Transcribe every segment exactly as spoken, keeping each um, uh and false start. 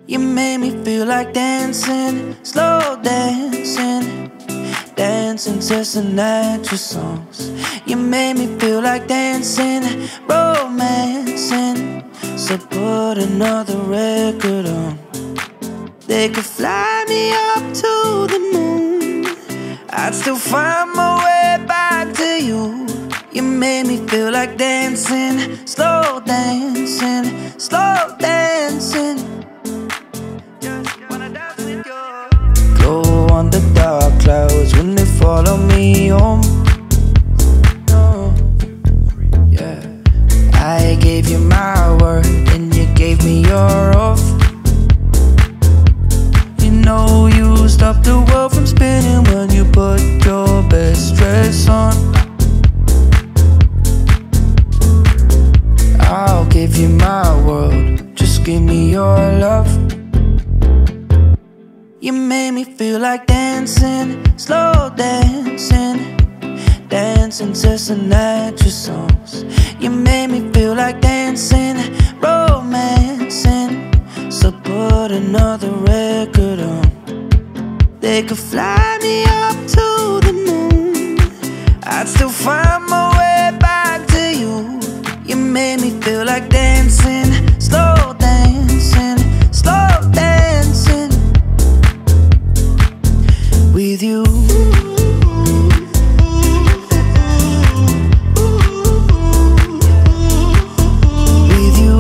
You made me feel like dancing, slow dancing, dancing to some natural songs. You made me feel like dancing, romancing. So put another record on. They could fly me up to the moon, I'd still find my way back to you. You made me feel like dancing, slow dancing, slow dancing. Glow on the dark clouds when they follow me home. No, yeah. I gave you my word and you gave me your oath. You know you stopped the world from spinning when you put your best dress on. I'll give you my world, just give me your love. You made me feel like dancing, slow dancing, dancing to some natural songs. You made me feel like dancing, romancing. So put another record on. They could fly me up to the moon, I'd still find my way back to you. You made me feel like dancing, slow dancing, slow dancing with you. With you.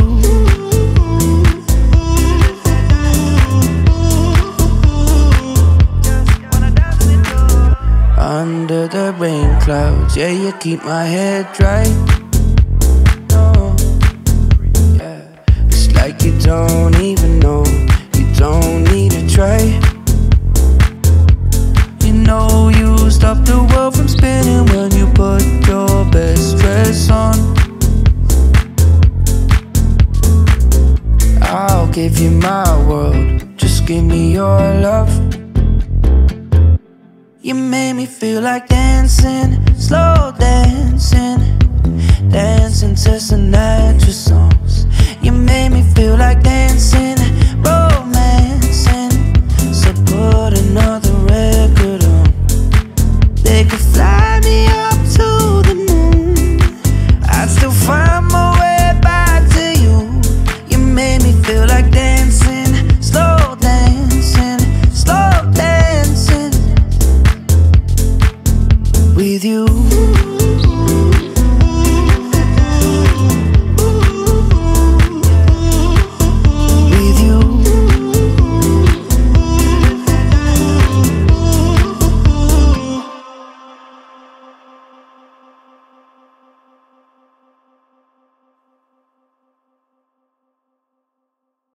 Under the rain clouds, yeah, you keep my head dry. No, yeah, it's like you don't even know, you don't need to try. You know you stop the world from spinning when you put your best dress on. I'll give you my world, just give me your love. You made me feel like dancing, slow dancing,